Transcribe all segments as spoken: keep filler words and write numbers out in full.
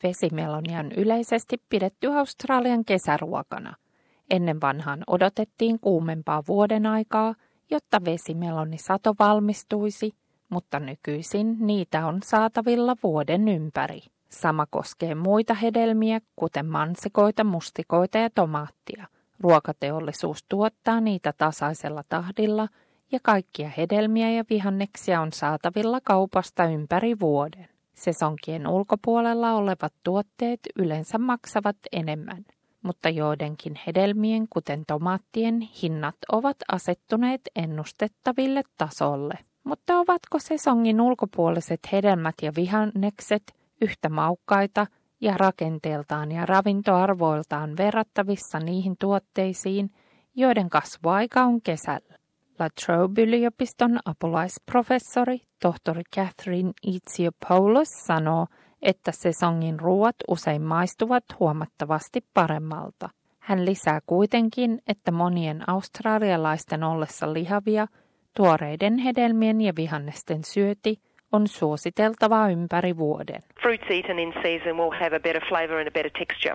Vesimelonia on yleisesti pidetty Australian kesäruokana. Ennen vanhaan odotettiin kuumempaa vuoden aikaa, jotta vesimelonisato valmistuisi, mutta nykyisin niitä on saatavilla vuoden ympäri. Sama koskee muita hedelmiä, kuten mansikoita, mustikoita ja tomaattia. Ruokateollisuus tuottaa niitä tasaisella tahdilla ja kaikkia hedelmiä ja vihanneksia on saatavilla kaupasta ympäri vuoden. Sesonkien ulkopuolella olevat tuotteet yleensä maksavat enemmän, mutta joidenkin hedelmien, kuten tomaattien, hinnat ovat asettuneet ennustettaville tasolle. Mutta ovatko sesongin ulkopuoliset hedelmät ja vihannekset yhtä maukkaita ja rakenteeltaan ja ravintoarvoiltaan verrattavissa niihin tuotteisiin, joiden kasvuaika on kesällä? La Trobe-yliopiston apulaisprofessori tohtori Catherine Etsiopoulos sanoo, että sesongin ruuat usein maistuvat huomattavasti paremmalta. Hän lisää kuitenkin, että monien australialaisten ollessa lihavia, tuoreiden hedelmien ja vihannesten syöti on suositeltavaa ympäri vuoden. Fruits eaten in season will have a better flavour and a better texture.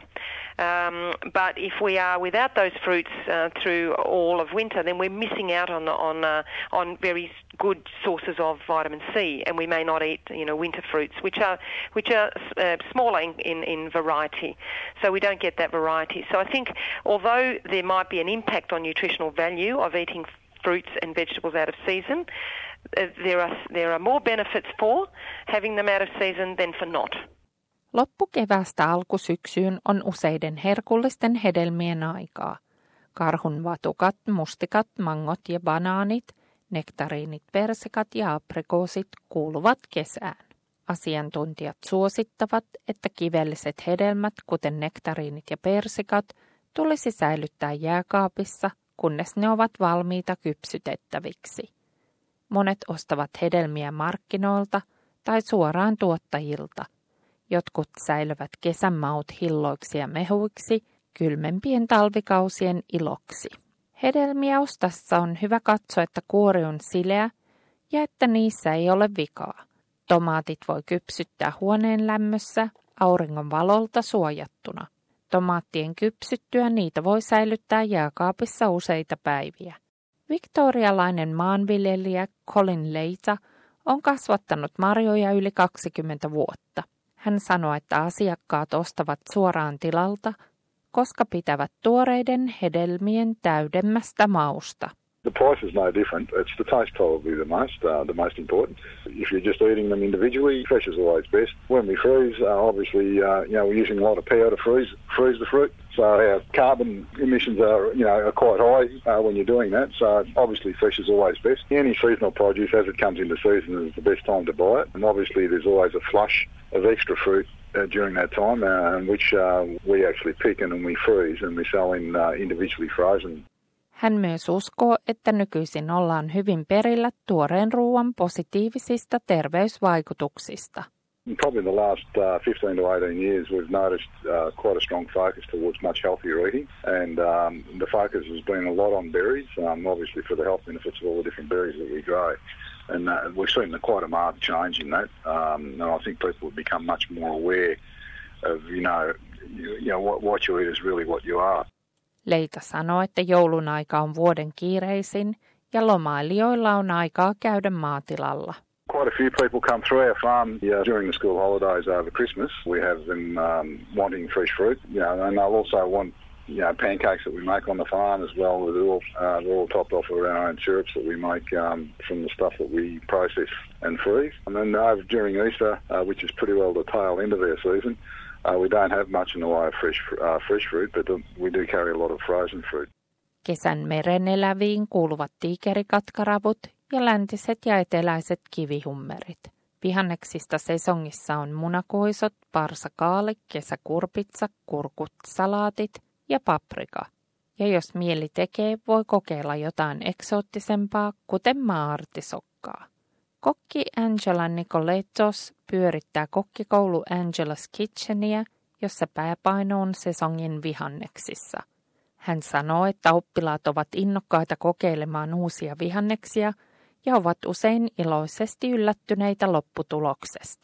Um, but if we are without those fruits uh, through all of winter, then we're missing out on on uh, on very good sources of vitamin C, and we may not eat, you know, winter fruits, which are which are uh, smaller in, in in variety. So we don't get that variety. So I think although there might be an impact on nutritional value of eating fruits and vegetables out of season, there are there are more benefits for having them out of season than for not. Loppukeväästä alkusyksyyn on useiden herkullisten hedelmien aikaa. Karhunvatukat, mustikat, mangot ja banaanit, nektariinit, persikat ja aprikoosit kuuluvat kesään. Asiantuntijat suosittavat, että kivelliset hedelmät, kuten nektariinit ja persikat, tulisi säilyttää jääkaapissa, kunnes ne ovat valmiita kypsytettäviksi. Monet ostavat hedelmiä markkinoilta tai suoraan tuottajilta. Jotkut säilyvät kesän maut hilloiksi ja mehuiksi kylmempien talvikausien iloksi. Hedelmiä ostassa on hyvä katsoa, että kuori on sileä ja että niissä ei ole vikaa. Tomaatit voi kypsyttää huoneen lämmössä auringon valolta suojattuna. Tomaattien kypsyttyä niitä voi säilyttää jääkaapissa useita päiviä. Victorialainen maanviljelijä Colin Leita on kasvattanut marjoja yli kaksikymmentä vuotta. Hän sanoi, että asiakkaat ostavat suoraan tilalta, koska pitävät tuoreiden hedelmien täydemmästä mausta. The price is no different. It's the taste probably the most, uh, the most important. If you're just eating them individually, fresh is always best. When we freeze, uh, obviously, uh, you know, we're using a lot of power to freeze freeze the fruit. So our carbon emissions are, you know, are quite high uh, when you're doing that. So obviously, fresh is always best. Any seasonal produce, as it comes into season, is the best time to buy it. And obviously, there's always a flush of extra fruit uh, during that time, uh, which uh, we actually pick and we freeze and we sell in uh, individually frozen. Hän myös uskoo, että nykyisin ollaan hyvin perillä tuoreen ruoan positiivisista terveysvaikutuksista. Probably in the last uh, fifteen to eighteen years we've noticed uh, quite a strong focus towards much healthier eating, and um, the focus has been a lot on berries, um, obviously for the health benefits of all the different berries that we grow. And uh, we've seen quite a marked change in that, um, and I think people have become much more aware of, you know, you, you know what, what you eat is really what you are. Leita sanoo, että joulun aika on vuoden kiireisin ja lomailijoilla on aikaa käydä maatilalla. Quite a few people come through our farm yeah, during the school holidays over Christmas. We have them um, wanting fresh fruit, you know, and they'll also want, you know, pancakes that we make on the farm as well. They're all, uh, they're all topped off with our own syrups that we make um, from the stuff that we process and freeze. And then over during Easter, uh, which is pretty well the tail end of our season, Uh, we don't have much in the way of fresh, uh, fresh fruit, but uh, we do carry a lot of frozen fruit. Kesän mereneläviin kuuluvat tiikerikatkaravut ja läntiset ja eteläiset kivihummerit. Vihanneksista sesongissa on munakoisot, parsakaali, kesäkurpitsa, kurkut, salaatit ja paprika. Ja jos mieli tekee, voi kokeilla jotain eksoottisempaa, kuten maa-artisokkaa. Kokki Angela Nicoletos pyörittää kokkikoulu Angela's Kitchenia, jossa pääpaino on sesongin vihanneksissa. Hän sanoo, että oppilaat ovat innokkaita kokeilemaan uusia vihanneksia ja ovat usein iloisesti yllättyneitä lopputuloksesta.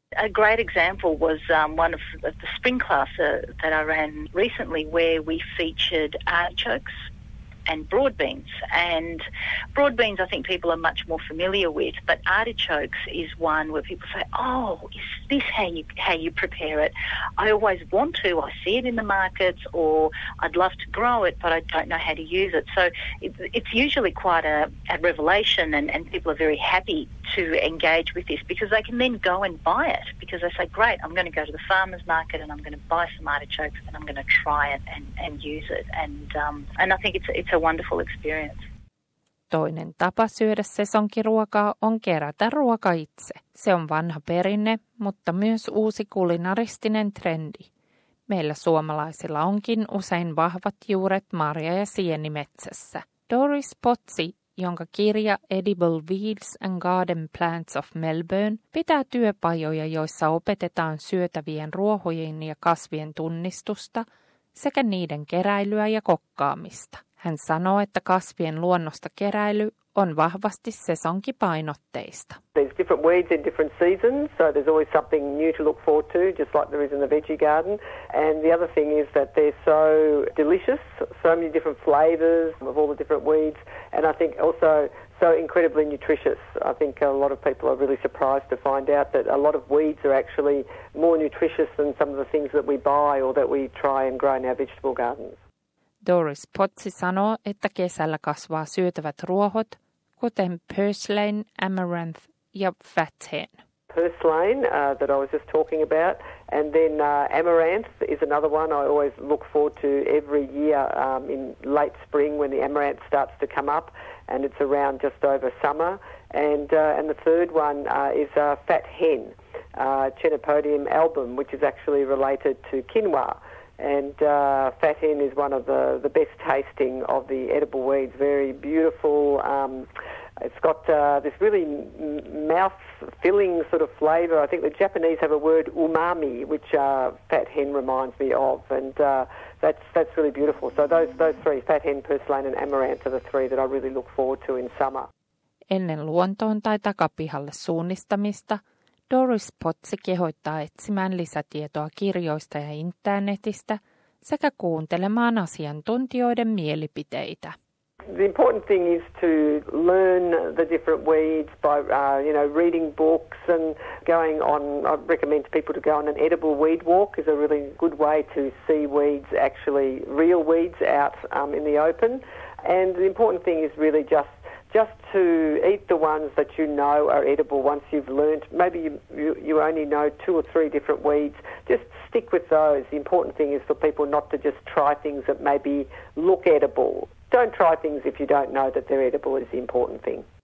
A great example was um, one of the, the spring class uh, that I ran recently, where we featured artichokes and broad beans. And broad beans I think people are much more familiar with, but artichokes is one where people say, oh, is this how you how you prepare it? I always want to. I see it in the markets, or I'd love to grow it, but I don't know how to use it. So it, it's usually quite a, a revelation, and, and people are very happy to engage with this because they can then go and buy it, because they say, great, I'm going to go to the farmer's market and I'm going to buy some artichokes and I'm going to try it and, and use it. And um, and I think it's, it's a wonderful experience. Toinen tapa syödä sesonkiruokaa on kerätä ruoka itse. Se on vanha perinne, mutta myös uusi kulinaristinen trendi. Meillä suomalaisilla onkin usein vahvat juuret marja- ja sienimetsässä. Doris Potsi, jonka kirja Edible Weeds and Garden Plants of Melbourne pitää työpajoja, joissa opetetaan syötävien ruohojen ja kasvien tunnistusta sekä niiden keräilyä ja kokkaamista. Hän sanoo, että kasvien luonnosta keräily on vahvasti sesonkipainotteista. There's different weeds in different seasons, so there's always something new to look forward to, just like there is in the veggie garden. And the other thing is that they're so delicious, so many different flavours of all the different weeds, and I think also so incredibly nutritious. I think a lot of people are really surprised to find out that a lot of weeds are actually more nutritious than some of the things that we buy or that we try and grow in our vegetable gardens. Doris Potsi sanoo, että kesällä kasvaa syötävät ruohot, kuten purslane, amaranth ja fat hen. Purslane uh, that I was just talking about, and then uh, amaranth is another one I always look forward to every year um, in late spring when the amaranth starts to come up, and it's around just over summer. And uh, and the third one uh, is uh, fat hen, uh, Chenopodium album, which is actually related to quinoa. And uh, fat hen is one of the, the best tasting of the edible weeds. Very beautiful. Um, it's got uh, this really mouth-filling sort of flavour. I think the Japanese have a word umami, which uh, fat hen reminds me of, and uh, that's that's really beautiful. So those those three, fat hen, purslane and amaranth, are the three that I really look forward to in summer. Ennen luontoon tai takapihalle suunnistamista Doris Potsi kehottaa etsimään lisätietoa kirjoista ja internetistä sekä kuuntelemaan asiantuntijoiden mielipiteitä. The important thing is to learn the different weeds by, uh, you know, reading books and going on. I recommend to people to go on an edible weed walk. Is a really good way to see weeds, actually real weeds out um, in the open. And the important thing is really just just to eat the ones that you know are edible once you've learnt. Maybe you, you, you only know two or three different weeds. Just stick with those. The important thing is for people not to just try things that maybe look edible. Don't try things if you don't know that they're edible is the important thing.